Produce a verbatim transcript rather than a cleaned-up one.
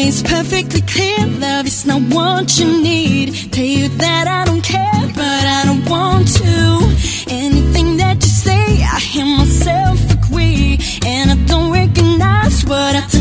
It's perfectly clear, love is not what you need. Tell you that I don't care, but I don't want to. Anything that you say, I hear myself agree, and I don't recognize what I